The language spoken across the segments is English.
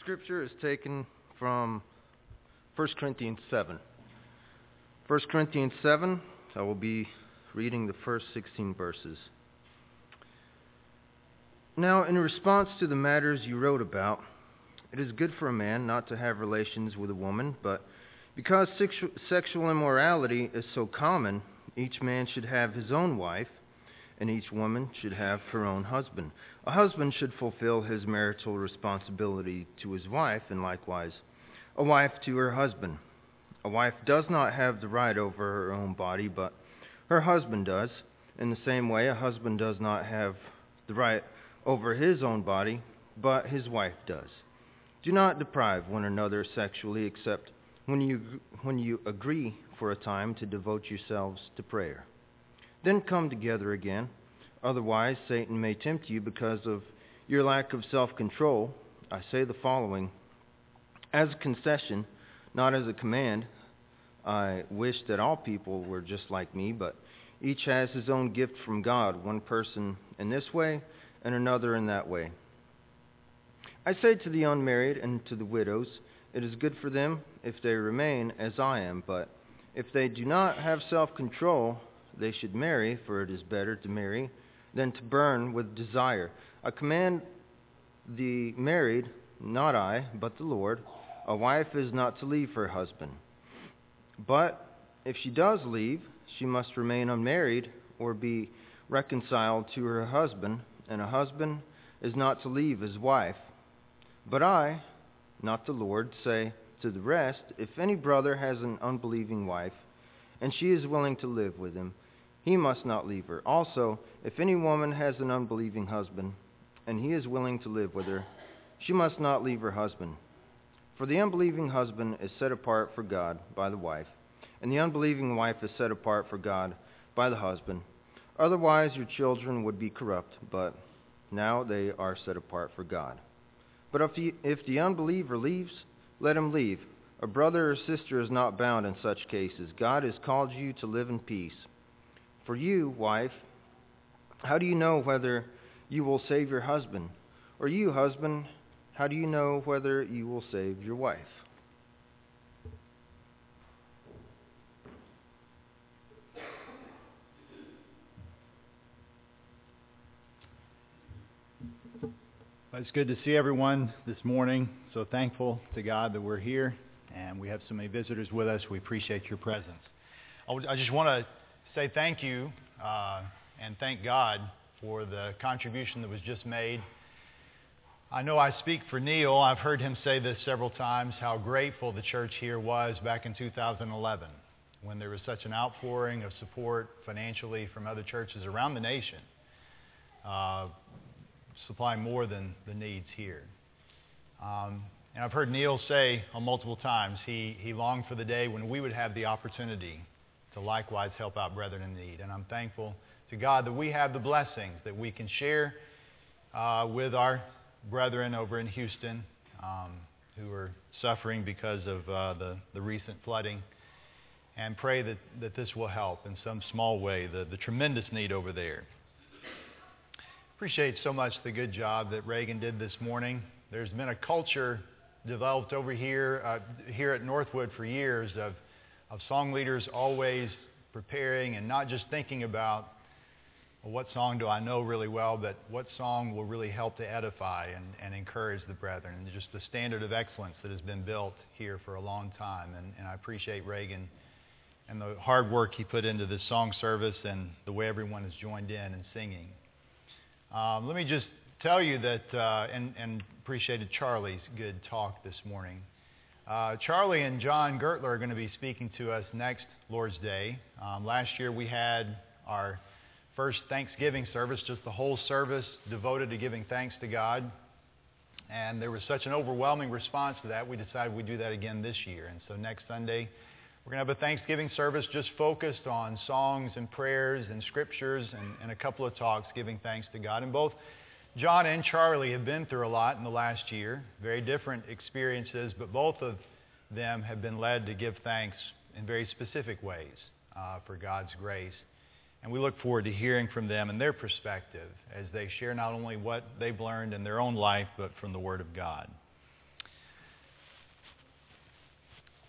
Scripture is taken from 1 Corinthians 7. 1 Corinthians 7, I will be reading the first 16 verses. Now, in response to the matters you wrote about, it is good for a man not to have relations with a woman, but because sexual immorality is so common, each man should have his own wife, and each woman should have her own husband. A husband should fulfill his marital responsibility to his wife, and likewise a wife to her husband. A wife does not have the right over her own body, but her husband does. In the same way, a husband does not have the right over his own body, but his wife does. Do not deprive one another sexually, except when you agree for a time to devote yourselves to prayer. Then come together again. Otherwise, Satan may tempt you because of your lack of self-control. I say the following as a concession, not as a command. I wish that all people were just like me, but each has his own gift from God, one person in this way and another in that way. I say to the unmarried and to the widows, it is good for them if they remain as I am, but if they do not have self-control, they should marry, for it is better to marry than to burn with desire. I command the married, not I, but the Lord. A wife is not to leave her husband. But if she does leave, she must remain unmarried or be reconciled to her husband, and a husband is not to leave his wife. But I, not the Lord, say to the rest, if any brother has an unbelieving wife, and she is willing to live with him, he must not leave her. Also, if any woman has an unbelieving husband, and he is willing to live with her, she must not leave her husband. For the unbelieving husband is set apart for God by the wife, and the unbelieving wife is set apart for God by the husband. Otherwise your children would be corrupt, but now they are set apart for God. But if the unbeliever leaves, let him leave. A brother or sister is not bound in such cases. God has called you to live in peace. For you, wife, how do you know whether you will save your husband? Or you, husband, how do you know whether you will save your wife? It's good to see everyone this morning. So thankful to God that we're here and we have so many visitors with us. We appreciate your presence. I just want to say thank you and thank God for the contribution that was just made. I know I speak for Neil. I've heard him say this several times, how grateful the church here was back in 2011 when there was such an outpouring of support financially from other churches around the nation, supplying more than the needs here. And I've heard Neil say on multiple times he longed for the day when we would have the opportunity to likewise help out brethren in need. And I'm thankful to God that we have the blessings that we can share with our brethren over in Houston who are suffering because of the recent flooding, and pray that this will help in some small way, the tremendous need over there. Appreciate so much the good job that Reagan did this morning. There's been a culture developed over here at Northwood for years of song leaders always preparing and not just thinking about, well, what song do I know really well, but what song will really help to edify and encourage the brethren, and just the standard of excellence that has been built here for a long time. And I appreciate Reagan and the hard work he put into this song service and the way everyone has joined in and singing. Let me just tell you that, and appreciated Charlie's good talk this morning. Charlie and John Gertler are going to be speaking to us next Lord's Day. Last year we had our first Thanksgiving service, just the whole service devoted to giving thanks to God. And there was such an overwhelming response to that, we decided we'd do that again this year. And so next Sunday, we're going to have a Thanksgiving service just focused on songs and prayers and scriptures and a couple of talks giving thanks to God. And both John and Charlie have been through a lot in the last year, very different experiences, but both of them have been led to give thanks in very specific ways for God's grace. And we look forward to hearing from them and their perspective as they share not only what they've learned in their own life, but from the Word of God.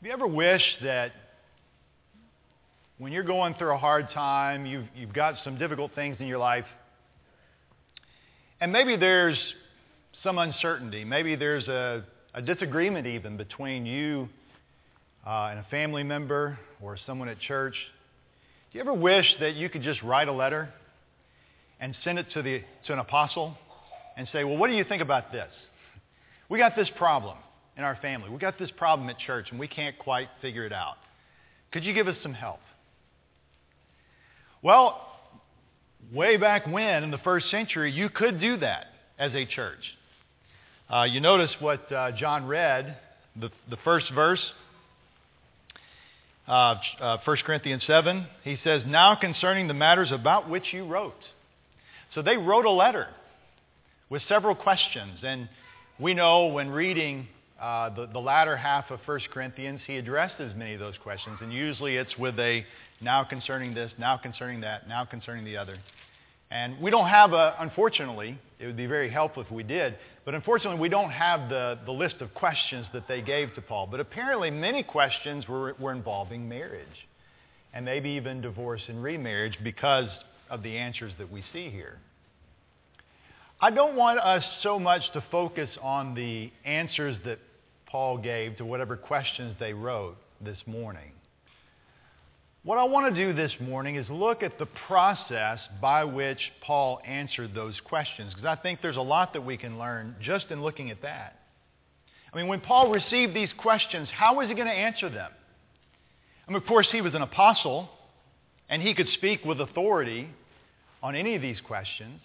Have you ever wished that when you're going through a hard time, you've got some difficult things in your life, and maybe there's some uncertainty, maybe there's a disagreement even between you and a family member or someone at church? Do you ever wish that you could just write a letter and send it to an apostle and say, well, what do you think about this? We got this problem in our family. We got this problem at church, and we can't quite figure it out. Could you give us some help? Well, way back when, in the first century, you could do that as a church. You notice what John read, the first verse, 1 Corinthians 7. He says, now concerning the matters about which you wrote. So they wrote a letter with several questions. And we know when reading the latter half of 1 Corinthians, he addresses many of those questions. And usually it's with a now concerning this, now concerning that, now concerning the other. And we don't have unfortunately, it would be very helpful if we did, but unfortunately we don't have the list of questions that they gave to Paul. But apparently many questions were involving marriage, and maybe even divorce and remarriage because of the answers that we see here. I don't want us so much to focus on the answers that Paul gave to whatever questions they wrote this morning. What I want to do this morning is look at the process by which Paul answered those questions, because I think there's a lot that we can learn just in looking at that. I mean, when Paul received these questions, how was he going to answer them? I mean, of course, he was an apostle, and he could speak with authority on any of these questions.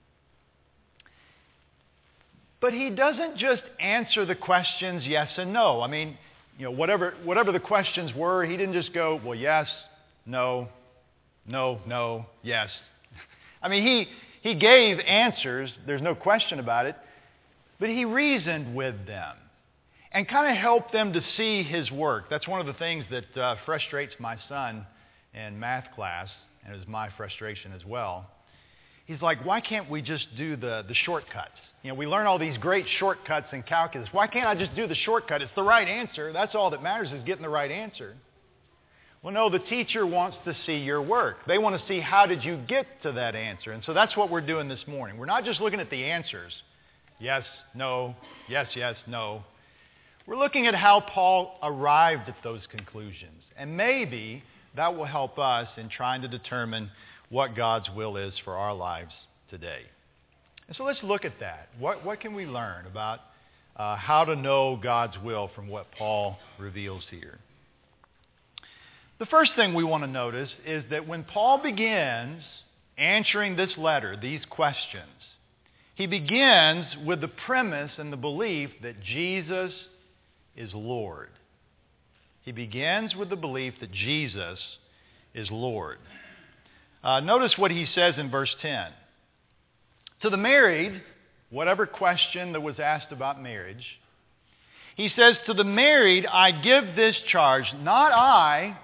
But he doesn't just answer the questions yes and no. I mean, whatever the questions were, he didn't just go, well, yes, no, no, no, yes. I mean, he gave answers, there's no question about it, but he reasoned with them and kind of helped them to see his work. That's one of the things that frustrates my son in math class, and it was my frustration as well. He's like, why can't we just do the shortcuts? We learn all these great shortcuts in calculus. Why can't I just do the shortcut? It's the right answer. That's all that matters, is getting the right answer. Well, no, the teacher wants to see your work. They want to see how did you get to that answer. And so that's what we're doing this morning. We're not just looking at the answers. Yes, no, yes, yes, no. We're looking at how Paul arrived at those conclusions. And maybe that will help us in trying to determine what God's will is for our lives today. And so let's look at that. What can we learn about how to know God's will from what Paul reveals here? The first thing we want to notice is that when Paul begins answering this letter, these questions, he begins with the premise and the belief that Jesus is Lord. He begins with the belief that Jesus is Lord. Notice what he says in verse 10. To the married, whatever question that was asked about marriage, he says, to the married, I give this charge, not I,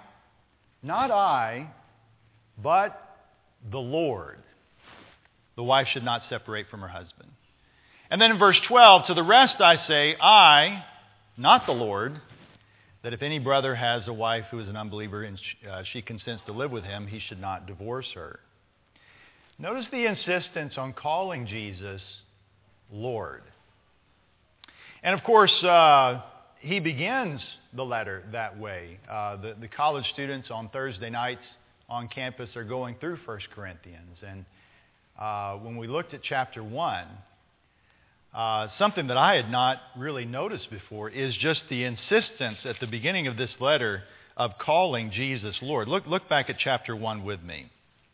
but the Lord. The wife should not separate from her husband. And then in verse 12, to the rest I say, I, not the Lord, that if any brother has a wife who is an unbeliever and she consents to live with him, he should not divorce her. Notice the insistence on calling Jesus Lord. And of course, he begins the letter that way. The college students on Thursday nights on campus are going through 1 Corinthians. And when we looked at chapter 1, something that I had not really noticed before is just the insistence at the beginning of this letter of calling Jesus Lord. Look back at chapter 1 with me.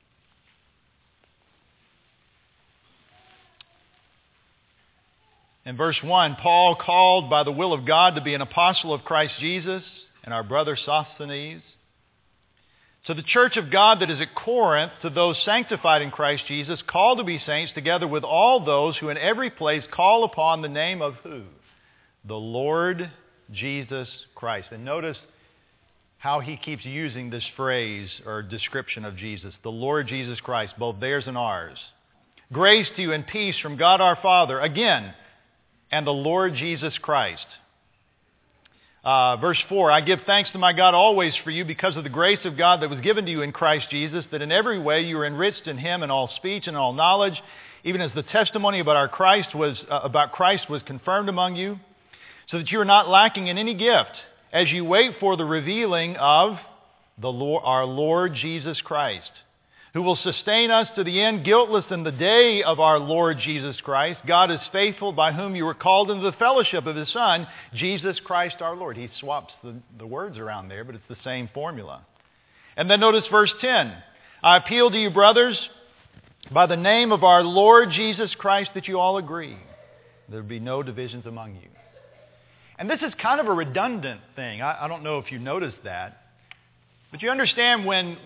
In verse 1, Paul, called by the will of God to be an apostle of Christ Jesus, and our brother Sosthenes, to the church of God that is at Corinth, to those sanctified in Christ Jesus, called to be saints, together with all those who in every place call upon the name of who? The Lord Jesus Christ. And notice how he keeps using this phrase or description of Jesus, the Lord Jesus Christ, both theirs and ours. Grace to you and peace from God our Father, again, and the Lord Jesus Christ. Verse 4, I give thanks to my God always for you because of the grace of God that was given to you in Christ Jesus, that in every way you are enriched in Him in all speech and all knowledge, even as the testimony about Christ was confirmed among you, so that you are not lacking in any gift, as you wait for the revealing of our Lord Jesus Christ, who will sustain us to the end, guiltless in the day of our Lord Jesus Christ. God is faithful, by whom you were called into the fellowship of His Son, Jesus Christ our Lord. He swaps the words around there, but it's the same formula. And then notice verse 10. I appeal to you, brothers, by the name of our Lord Jesus Christ, that you all agree. There be no divisions among you. And this is kind of a redundant thing. I don't know if you noticed that. But you understand when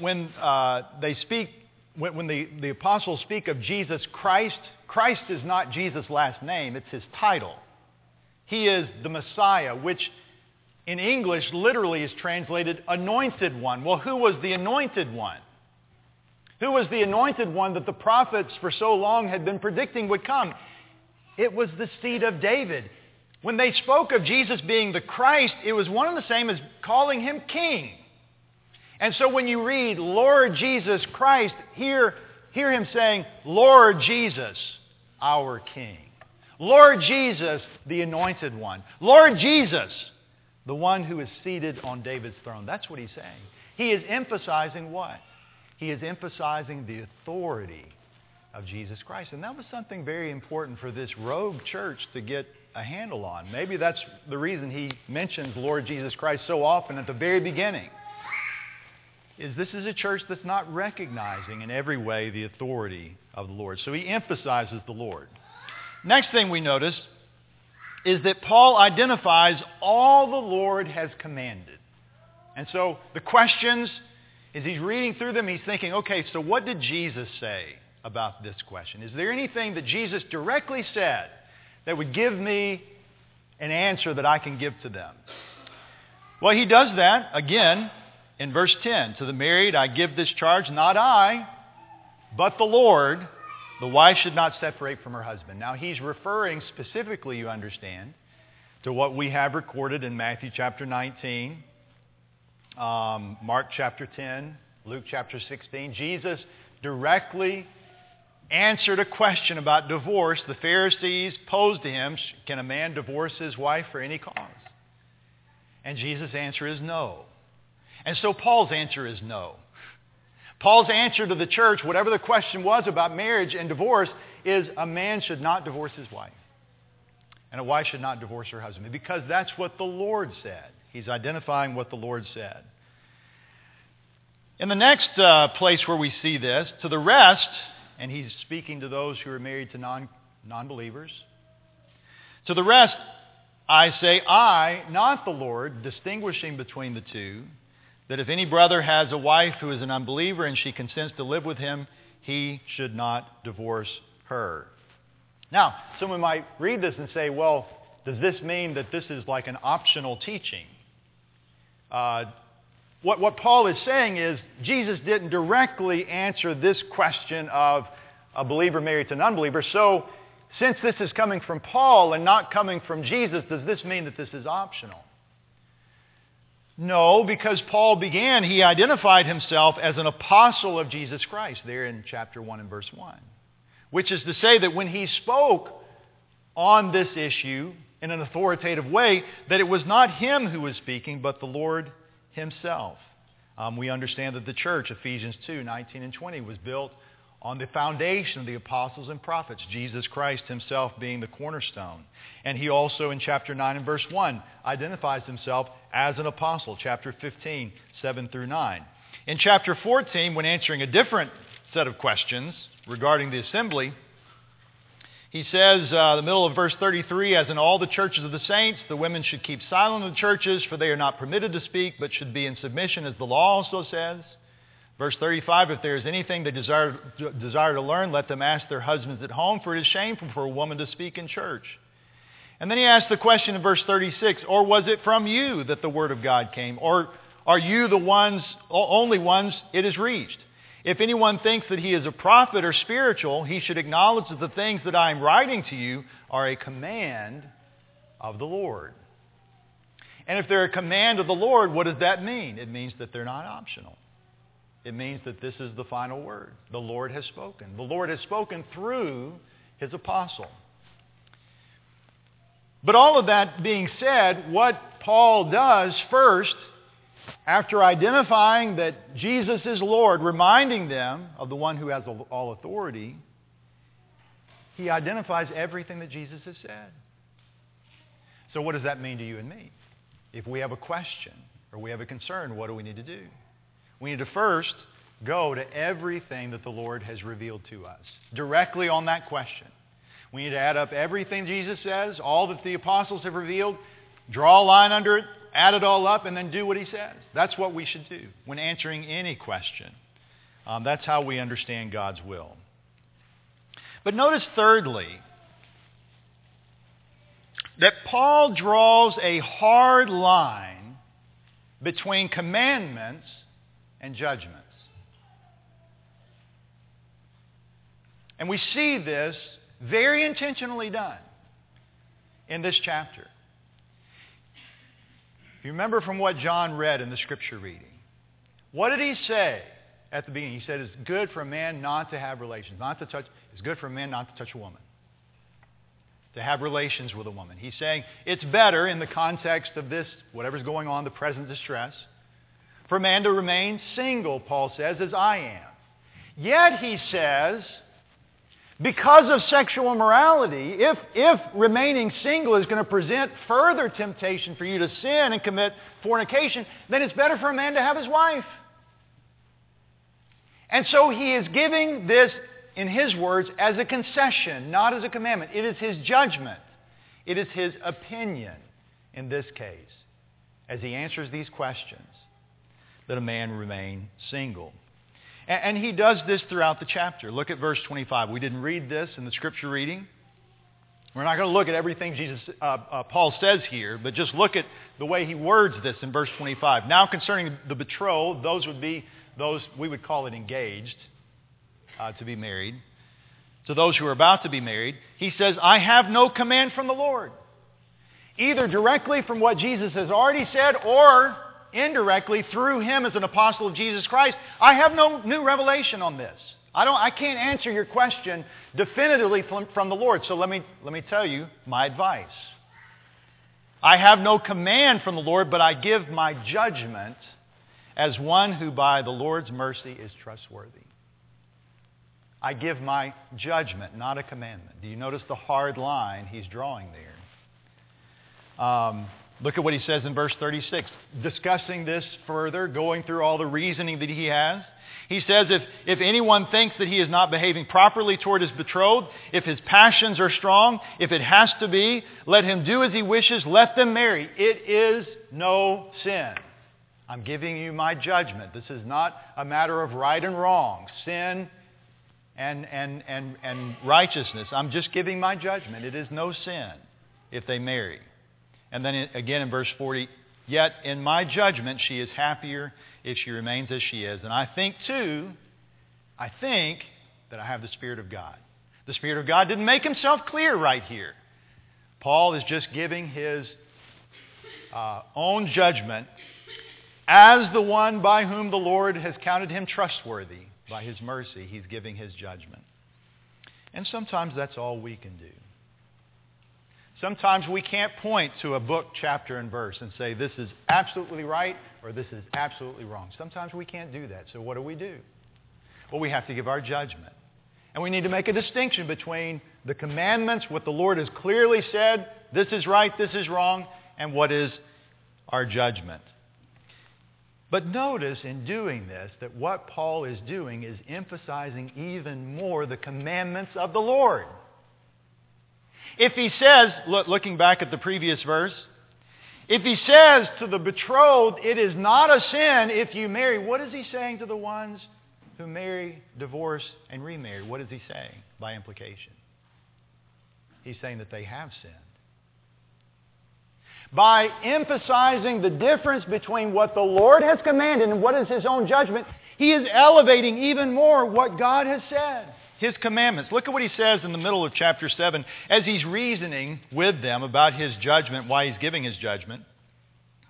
the apostles speak of Jesus Christ, Christ is not Jesus' last name, it's His title. He is the Messiah, which in English literally is translated anointed one. Well, who was the anointed one? Who was the anointed one that the prophets for so long had been predicting would come? It was the seed of David. When they spoke of Jesus being the Christ, it was one and the same as calling Him King. And so when you read Lord Jesus Christ, hear Him saying, Lord Jesus, our King. Lord Jesus, the Anointed One. Lord Jesus, the one who is seated on David's throne. That's what He's saying. He is emphasizing what? He is emphasizing the authority of Jesus Christ. And that was something very important for this rogue church to get a handle on. Maybe that's the reason he mentions Lord Jesus Christ so often at the very beginning. This is a church that's not recognizing in every way the authority of the Lord. So he emphasizes the Lord. Next thing we notice is that Paul identifies all the Lord has commanded. And so the questions, as he's reading through them, he's thinking, okay, so what did Jesus say about this question? Is there anything that Jesus directly said that would give me an answer that I can give to them? Well, he does that, again, in verse 10. To the married I give this charge, not I, but the Lord. The wife should not separate from her husband. Now, he's referring specifically, you understand, to what we have recorded in Matthew chapter 19, Mark chapter 10, Luke chapter 16. Jesus directly answered a question about divorce. The Pharisees posed to him, can a man divorce his wife for any cause? And Jesus' answer is no. And so Paul's answer is no. Paul's answer to the church, whatever the question was about marriage and divorce, is a man should not divorce his wife. And a wife should not divorce her husband. Because that's what the Lord said. He's identifying what the Lord said. In the next place where we see this, to the rest, and he's speaking to those who are married to non-believers. To the rest, I say, I, not the Lord, distinguishing between the two, that if any brother has a wife who is an unbeliever and she consents to live with him, he should not divorce her. Now, someone might read this and say, well, does this mean that this is like an optional teaching? What Paul is saying is Jesus didn't directly answer this question of a believer married to an unbeliever. So since this is coming from Paul and not coming from Jesus, does this mean that this is optional? No, because Paul he identified himself as an apostle of Jesus Christ there in chapter 1 and verse 1. Which is to say that when he spoke on this issue in an authoritative way, that it was not him who was speaking, but the Lord Himself. We understand that the church, Ephesians 2, 19 and 20, was built on the foundation of the apostles and prophets, Jesus Christ Himself being the cornerstone. And He also in chapter 9 and verse 1 identifies Himself as an apostle, chapter 15, 7 through 9. In chapter 14, when answering a different set of questions regarding the assembly, he says, the middle of verse 33, as in all the churches of the saints, the women should keep silent in the churches, for they are not permitted to speak, but should be in submission, as the law also says. Verse 35, if there is anything they desire to learn, let them ask their husbands at home, for it is shameful for a woman to speak in church. And then he asks the question in verse 36, or was it from you that the word of God came? Or are you the only ones it has reached? If anyone thinks that he is a prophet or spiritual, he should acknowledge that the things that I am writing to you are a command of the Lord. And if they're a command of the Lord, what does that mean? It means that they're not optional. It means that this is the final word. The Lord has spoken. The Lord has spoken through His apostle. But all of that being said, what Paul does first, after identifying that Jesus is Lord, reminding them of the one who has all authority, he identifies everything that Jesus has said. So what does that mean to you and me? If we have a question or we have a concern, what do we need to do? We need to first go to everything that the Lord has revealed to us, directly on that question. We need to add up everything Jesus says, all that the apostles have revealed, draw a line under it, add it all up, and then do what He says. That's what we should do when answering any question. That's how we understand God's will. But notice thirdly, that Paul draws a hard line between commandments and judgments. And we see this very intentionally done in this chapter. If you remember from what John read in the scripture reading, what did he say at the beginning? He said it's good for a man not to have relations, not to touch. It's good for a man not to touch a woman, to have relations with a woman. He's saying it's better in the context of this, whatever's going on, the present distress, for a man to remain single, Paul says, as I am. Yet he says, because of sexual immorality, if remaining single is going to present further temptation for you to sin and commit fornication, then it's better for a man to have his wife. And so he is giving this, in his words, as a concession, not as a commandment. It is his judgment. It is his opinion in this case, as he answers these questions, that a man remain single. And he does this throughout the chapter. Look at verse 25. We didn't read this in the scripture reading. We're not going to look at everything Paul says here, but just look at the way he words this in verse 25. Now concerning the betrothed, those would be those, we would call it engaged, to be married. To those who are about to be married, he says, I have no command from the Lord. Either directly from what Jesus has already said or indirectly through him as an apostle of Jesus Christ. I have no new revelation on this. I can't answer your question definitively from the Lord. So let me tell you my advice. I have no command from the Lord, but I give my judgment as one who by the Lord's mercy is trustworthy. I give my judgment, not a commandment. Do you notice the hard line he's drawing there? Look at what he says in verse 36. Discussing this further, going through all the reasoning that he has. He says, if anyone thinks that he is not behaving properly toward his betrothed, if his passions are strong, if it has to be, let him do as he wishes, let them marry. It is no sin. I'm giving you my judgment. This is not a matter of right and wrong, sin and righteousness. I'm just giving my judgment. It is no sin if they marry. And then again in verse 40, yet in my judgment she is happier if she remains as she is. And I think that I have the Spirit of God. The Spirit of God didn't make himself clear right here. Paul is just giving his own judgment as the one by whom the Lord has counted him trustworthy. By his mercy, he's giving his judgment. And sometimes that's all we can do. Sometimes we can't point to a book, chapter, and verse and say this is absolutely right or this is absolutely wrong. Sometimes we can't do that. So what do? Well, we have to give our judgment. And we need to make a distinction between the commandments, what the Lord has clearly said, this is right, this is wrong, and what is our judgment. But notice in doing this that what Paul is doing is emphasizing even more the commandments of the Lord. If he says, looking back at the previous verse, if he says to the betrothed, it is not a sin if you marry, what is he saying to the ones who marry, divorce, and remarry? What is he saying by implication? He's saying that they have sinned. By emphasizing the difference between what the Lord has commanded and what is his own judgment, he is elevating even more what God has said. His commandments. Look at what he says in the middle of chapter 7 as he's reasoning with them about his judgment, why he's giving his judgment.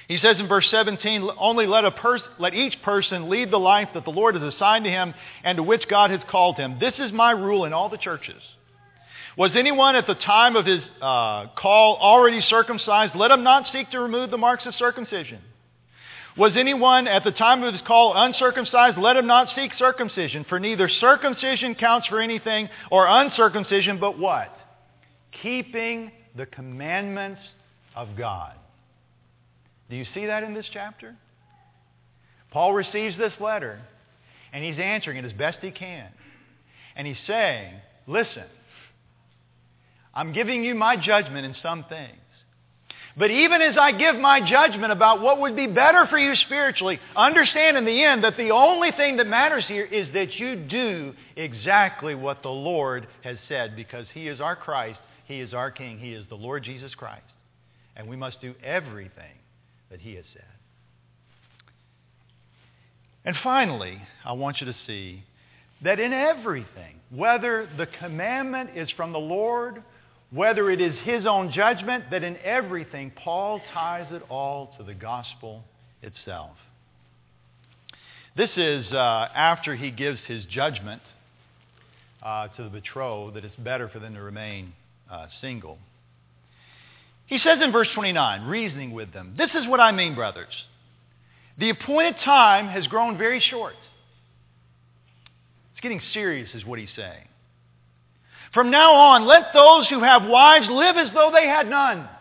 He says in verse 17, only let each person lead the life that the Lord has assigned to him and to which God has called him. This is my rule in all the churches. Was anyone at the time of his call already circumcised? Let him not seek to remove the marks of circumcision. Was anyone at the time of his call uncircumcised? Let him not seek circumcision. For neither circumcision counts for anything or uncircumcision, but what? Keeping the commandments of God. Do you see that in this chapter? Paul receives this letter, and he's answering it as best he can. And he's saying, listen, I'm giving you my judgment in some things. But even as I give my judgment about what would be better for you spiritually, understand in the end that the only thing that matters here is that you do exactly what the Lord has said, because He is our Christ, He is our King, He is the Lord Jesus Christ. And we must do everything that He has said. And finally, I want you to see that in everything, whether the commandment is from the Lord, whether it is His own judgment, that in everything Paul ties it all to the gospel itself. This is after he gives his judgment to the betrothed that it's better for them to remain single. He says in verse 29, reasoning with them, this is what I mean, brothers. The appointed time has grown very short. It's getting serious is what he's saying. From now on, let those who have wives live as though they had none.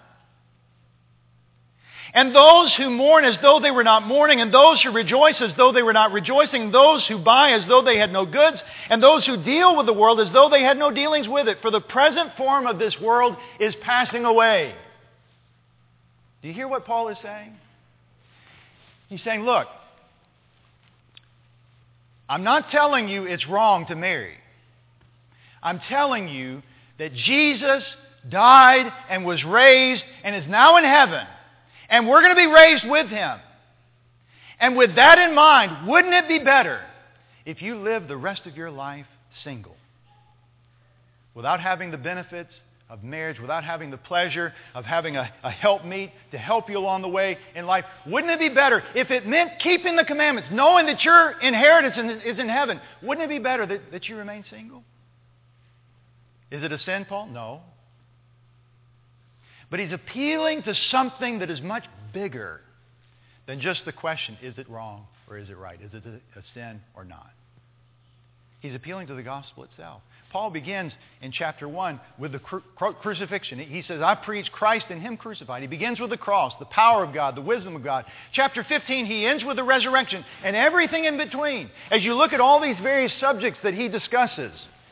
And those who mourn as though they were not mourning, and those who rejoice as though they were not rejoicing, and those who buy as though they had no goods, and those who deal with the world as though they had no dealings with it. For the present form of this world is passing away. Do you hear what Paul is saying? He's saying, look, I'm not telling you it's wrong to marry. I'm telling you that Jesus died and was raised and is now in heaven. And we're going to be raised with Him. And with that in mind, wouldn't it be better if you lived the rest of your life single? Without having the benefits of marriage, without having the pleasure of having a helpmeet to help you along the way in life. Wouldn't it be better if it meant keeping the commandments, knowing that your inheritance is in heaven? Wouldn't it be better that you remain single? Is it a sin, Paul? No. But he's appealing to something that is much bigger than just the question, is it wrong or is it right? Is it a sin or not? He's appealing to the gospel itself. Paul begins in chapter 1 with the crucifixion. He says, I preach Christ and Him crucified. He begins with the cross, the power of God, the wisdom of God. Chapter 15, he ends with the resurrection and everything in between. As you look at all these various subjects that he discusses,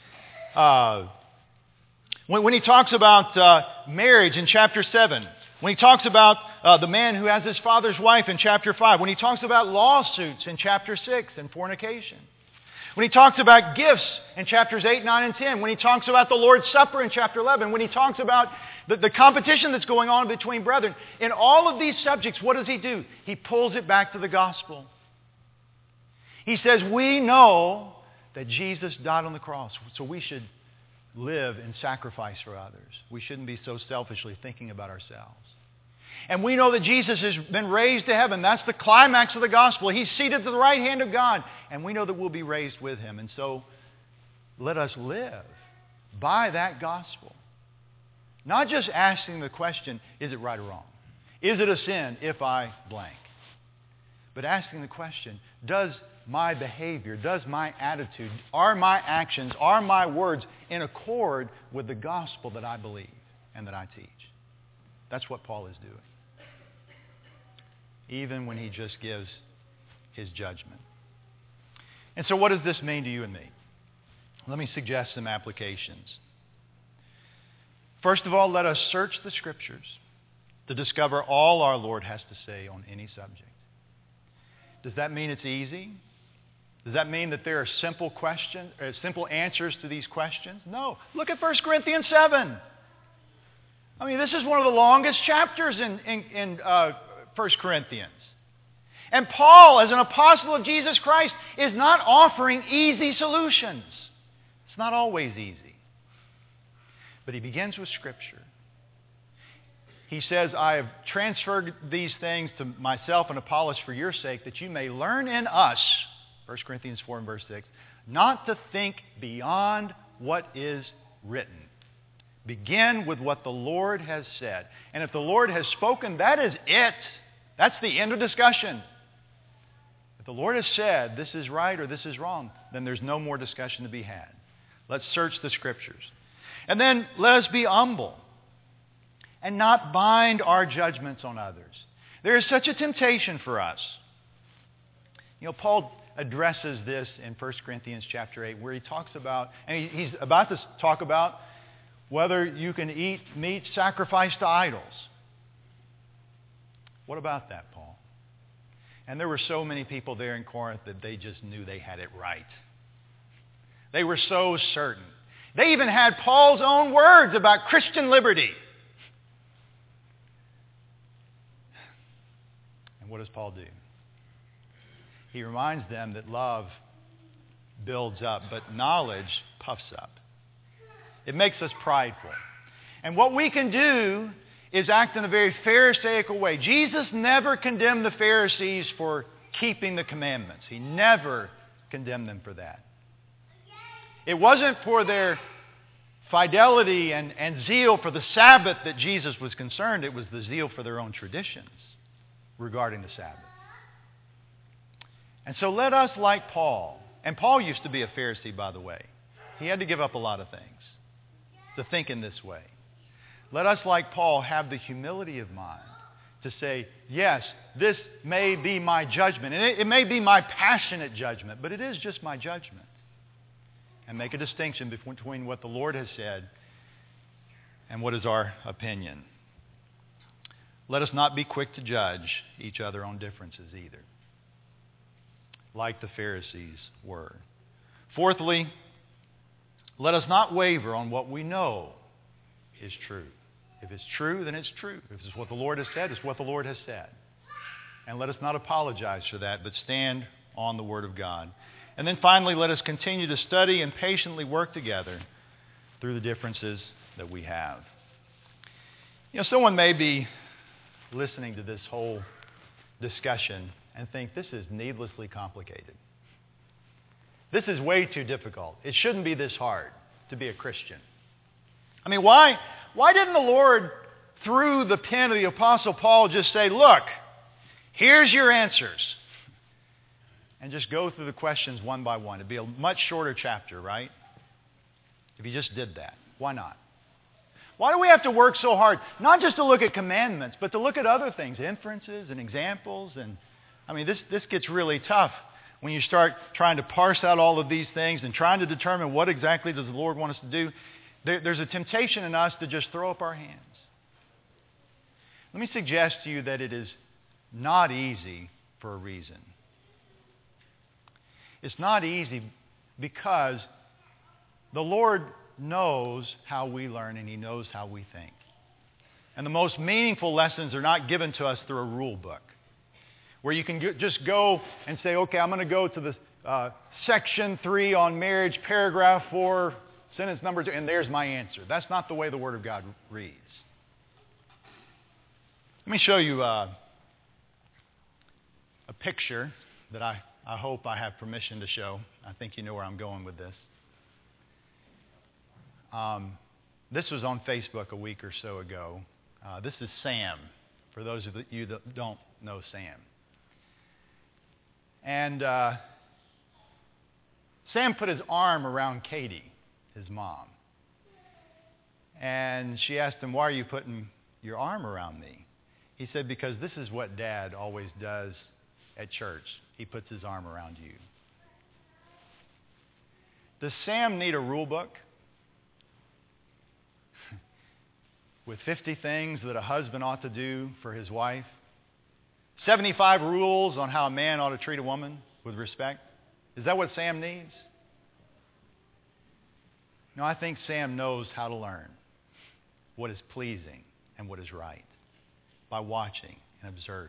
when he talks about marriage in chapter 7, when he talks about the man who has his father's wife in chapter 5, when he talks about lawsuits in chapter 6 and fornication, when he talks about gifts in chapters 8, 9, and 10, when he talks about the Lord's Supper in chapter 11, when he talks about the competition that's going on between brethren, in all of these subjects, what does he do? He pulls it back to the gospel. He says, we know that Jesus died on the cross, so we should live in sacrifice for others. We shouldn't be so selfishly thinking about ourselves. And we know that Jesus has been raised to heaven. That's the climax of the gospel. He's seated to the right hand of God. And we know that we'll be raised with Him. And so let us live by that gospel. Not just asking the question, is it right or wrong? Is it a sin if I blank? But asking the question, does my behavior, does my attitude, are my actions, are my words in accord with the gospel that I believe and that I teach? That's what Paul is doing. Even when he just gives his judgment. And so what does this mean to you and me? Let me suggest some applications. First of all, let us search the Scriptures to discover all our Lord has to say on any subject. Does that mean it's easy? Does that mean that there are simple answers to these questions? No. Look at 1 Corinthians 7. I mean, this is one of the longest chapters in 1 Corinthians. And Paul, as an apostle of Jesus Christ, is not offering easy solutions. It's not always easy. But he begins with Scripture. he says, I have transferred these things to myself and Apollos for your sake, that you may learn in us, 1 Corinthians 4 and verse 6, not to think beyond what is written. Begin with what the Lord has said. And if the Lord has spoken, that is it. That's the end of discussion. If the Lord has said this is right or this is wrong, then there's no more discussion to be had. Let's search the Scriptures. And then let us be humble and not bind our judgments on others. There is such a temptation for us. You know, Paul addresses this in 1 Corinthians chapter 8, where he talks about, and he's about to talk about whether you can eat meat sacrificed to idols. What about that, Paul? And there were so many people there in Corinth that they just knew they had it right. They were so certain. They even had Paul's own words about Christian liberty. And what does Paul do? He reminds them that love builds up, but knowledge puffs up. It makes us prideful. And what we can do is act in a very Pharisaical way. Jesus never condemned the Pharisees for keeping the commandments. He never condemned them for that. It wasn't for their fidelity and zeal for the Sabbath that Jesus was concerned. It was the zeal for their own traditions regarding the Sabbath. And so let us, like Paul, and Paul used to be a Pharisee, by the way. He had to give up a lot of things to think in this way. Let us, like Paul, have the humility of mind to say, yes, this may be my judgment. And it may be my passionate judgment, but it is just my judgment. And make a distinction between what the Lord has said and what is our opinion. Let us not be quick to judge each other on differences either, like the Pharisees were. Fourthly, let us not waver on what we know is true. If it's true, then it's true. If it's what the Lord has said, it's what the Lord has said. And let us not apologize for that, but stand on the Word of God. And then finally, let us continue to study and patiently work together through the differences that we have. You know, someone may be listening to this whole discussion and think this is needlessly complicated. This is way too difficult. It shouldn't be this hard to be a Christian. I mean, why didn't the Lord, through the pen of the Apostle Paul, just say, look, here's your answers, and just go through the questions one by one? It'd be a much shorter chapter, right? If he just did that. Why not? Why do we have to work so hard? Not just to look at commandments, but to look at other things, inferences and examples. And I mean, this gets really tough when you start trying to parse out all of these things and trying to determine what exactly does the Lord want us to do. There's a temptation in us to just throw up our hands. Let me suggest to you that it is not easy for a reason. It's not easy because the Lord knows how we learn and He knows how we think. And the most meaningful lessons are not given to us through a rule book, where you can just go and say, okay, I'm going to go to the section 3 on marriage, paragraph 4, sentence number 2, and there's my answer. That's not the way the Word of God reads. Let me show you a picture that I hope I have permission to show. I think you know where I'm going with this. This was on Facebook a week or so ago. This is Sam, for those of you that don't know Sam. And Sam put his arm around Katie, his mom. And she asked him, why are you putting your arm around me? He said, because this is what Dad always does at church. He puts his arm around you. Does Sam need a rule book with 50 things that a husband ought to do for his wife? 75 rules on how a man ought to treat a woman with respect? Is that what Sam needs? No, I think Sam knows how to learn what is pleasing and what is right by watching and observing.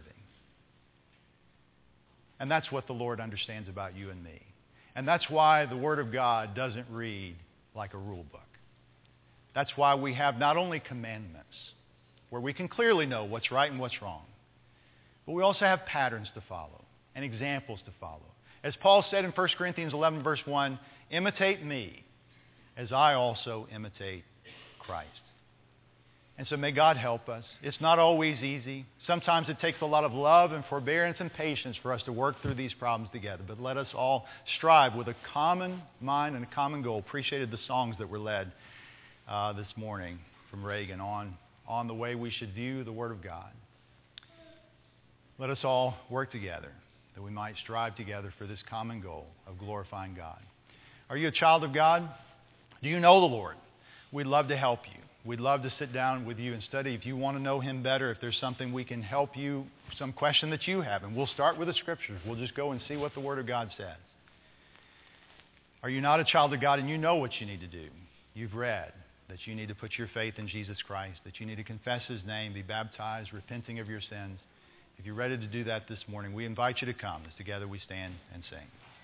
And that's what the Lord understands about you and me. And that's why the Word of God doesn't read like a rule book. That's why we have not only commandments, where we can clearly know what's right and what's wrong. But we also have patterns to follow and examples to follow. As Paul said in 1 Corinthians 11, verse 1, imitate me as I also imitate Christ. And so may God help us. It's not always easy. Sometimes it takes a lot of love and forbearance and patience for us to work through these problems together. But let us all strive with a common mind and a common goal. Appreciated the songs that were led this morning from Reagan on the way we should view the Word of God. Let us all work together that we might strive together for this common goal of glorifying God. Are you a child of God? Do you know the Lord? We'd love to help you. We'd love to sit down with you and study. If you want to know Him better, if there's something we can help you, some question that you have, and we'll start with the Scriptures. We'll just go and see what the Word of God says. Are you not a child of God and you know what you need to do? You've read that you need to put your faith in Jesus Christ, that you need to confess His name, be baptized, repenting of your sins. If you're ready to do that this morning, we invite you to come as together we stand and sing.